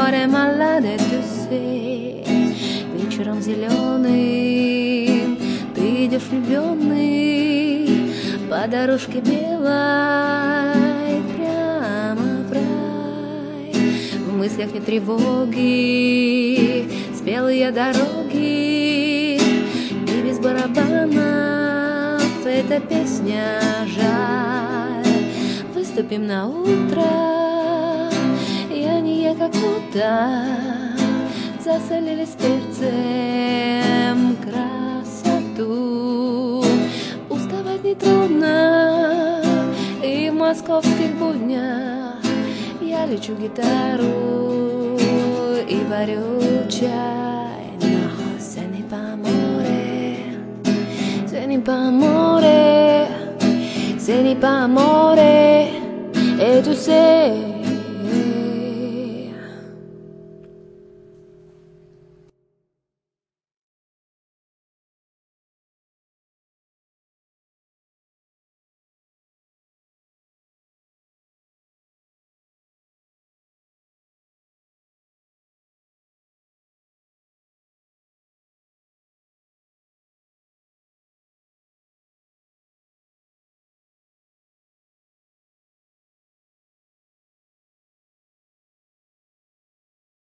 морем Алладе Тюсе. Вечером зеленым ты идешь влюбленный по дорожке белой прямо в рай. В мыслях нет тревоги, спелые дороги, и без барабанов эта песня жаль. Выступим на утро, и они как будто засолились перцем красоту. Уставать нетрудно, и в московских буднях я лечу гитару и варю чай. Но se ni pa amore, se ni pa amore, e tu sei